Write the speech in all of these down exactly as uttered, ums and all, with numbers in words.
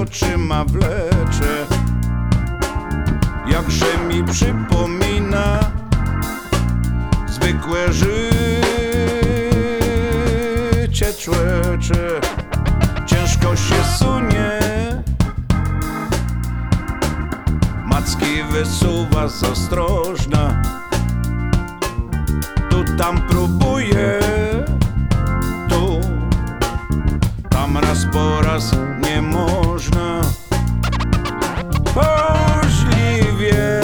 oczyma wlecze, jakże mi przypomina zwykłe życie człecze. Ciężko się sunie, macki wysuwa z ostrożna, tu tam próbuje, tu tam raz po raz nie można. Możliwie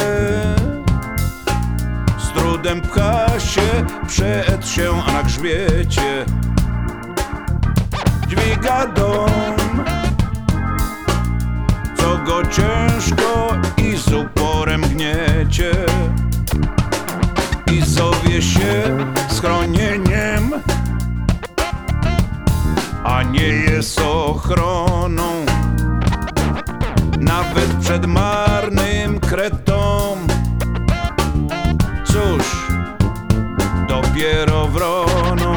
z trudem pcha się, przed się, a na grzbiecie dźwiga dom, co go ciężko i z uporem gniecie, i zowie się schronieniem, a nie jest ochroną. Nawet przed marnym kretą, cóż, dopiero wroną.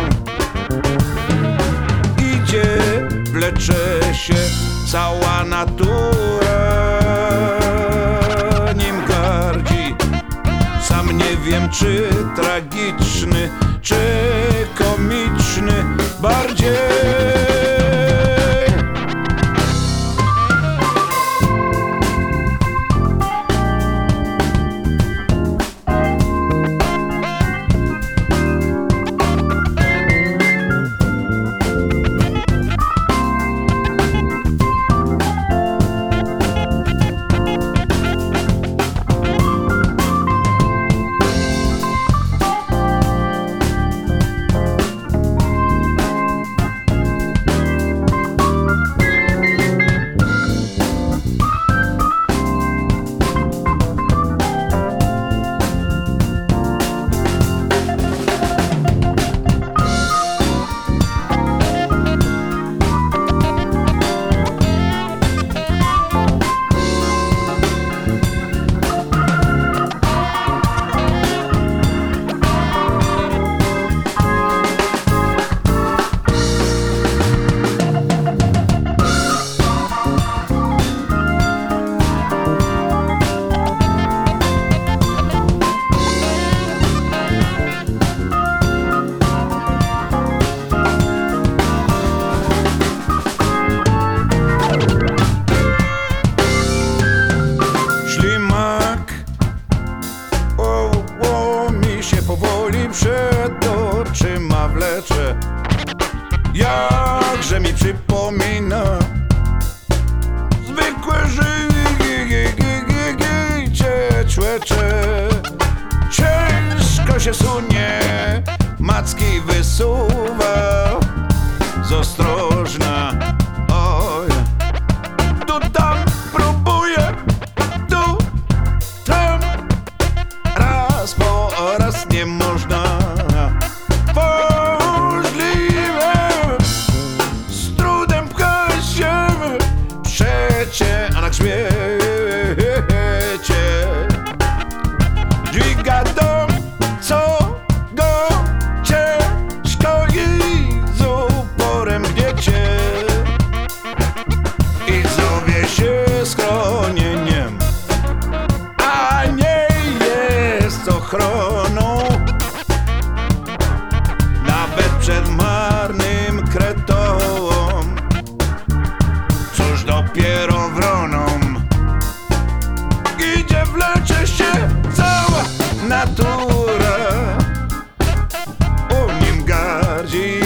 Idzie, wlecze się cała natura, nim gardzi. Sam nie wiem, czy tragiczny, czy komiczny bardziej. Przed oczyma wlecze, jakże mi przypomina zwykłe życie człecze. Ciężko się sunie, macki wysuwa z ostrożna. Oj, tu tam próbuje, tu tam raz po raz nie można. Możliwe z trudem pcha się, przecie, a na grzbiecie dźwiga dom, co go ciężko i z uporem gniecie, i zowie się schronieniem, a nie jest ochroną. Nawet przed marnym kretą, cóż, dopiero wroną. Idzie, wlecze się cała natura, o nim gardzi.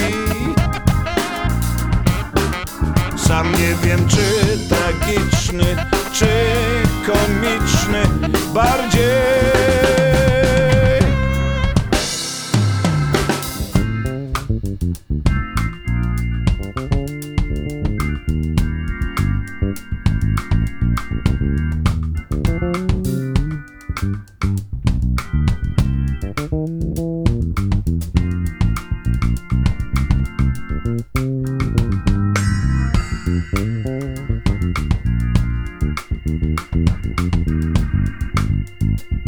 Sam nie wiem, czy tragiczny, czy komiczny bardziej. Thank you.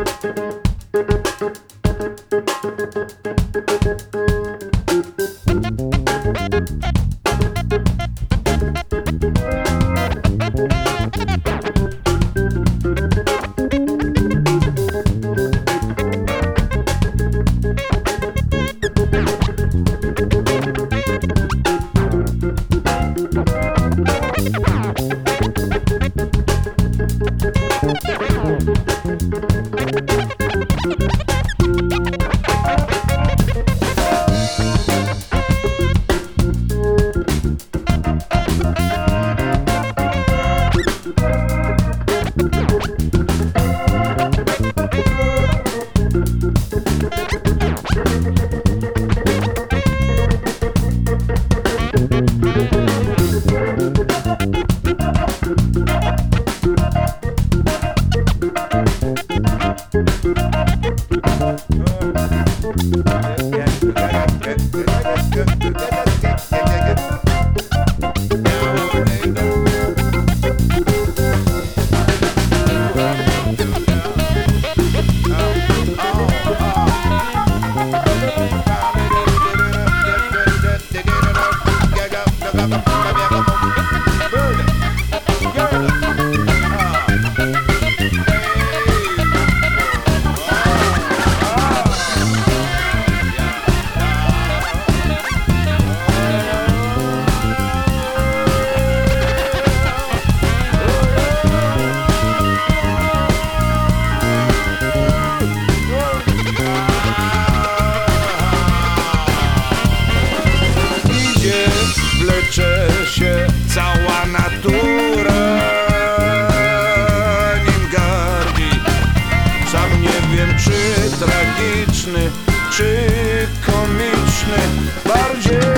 Wlecze się cała natura, nim gardzi. Sam nie wiem, czy tragiczny, czy komiczny, bardziej